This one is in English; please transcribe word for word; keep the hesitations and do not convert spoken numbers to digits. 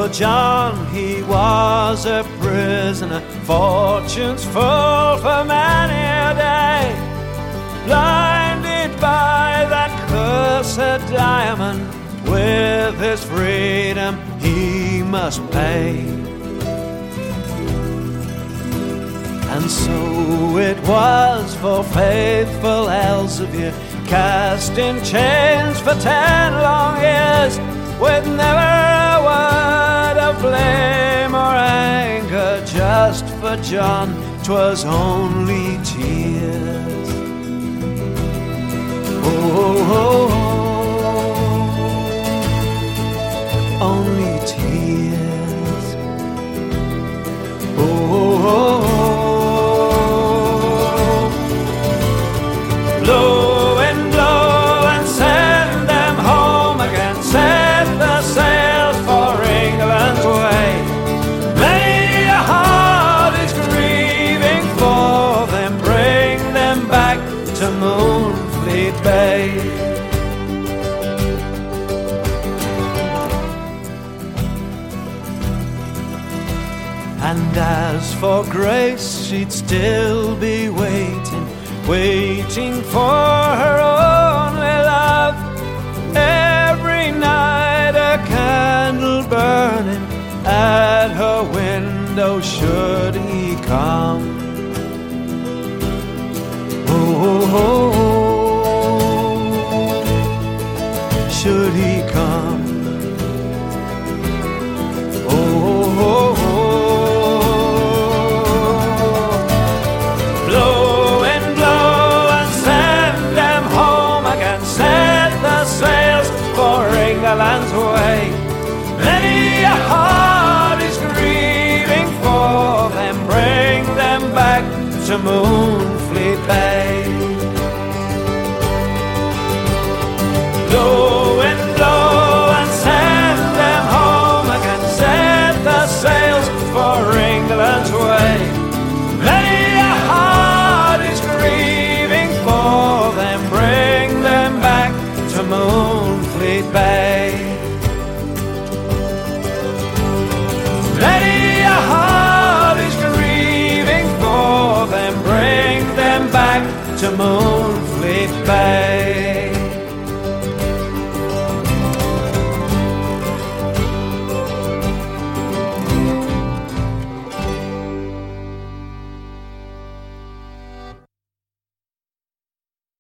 Poor John, he was a prisoner, fortunes full for many a day. Blinded by that cursed diamond, with his freedom he must pay. And so it was for faithful Elzevir, cast in chains for ten long years, with never a word of blame or anger. Just for John 'twas only tears. Oh, oh, oh, only tears. Oh, oh, oh. Blow and blow and send them home again, set the sails for England's way. Many a heart is grieving for them, bring them back to Moonfleet Bay. And as for Grace, she'd still be waiting, waiting for her only love. Every night a candle burning at her window, should he come. Oh, oh, oh, should he come. Oh, oh, oh. England's way. Many a heart is grieving for them, bring them back to Moonfleet Bay. Blow and blow and send them home again, set the sails for England's way. Many a heart is grieving for them, bring them back to Moonfleet Bay. Many a heart is grieving for them, bring them back to Moonfleet Bay.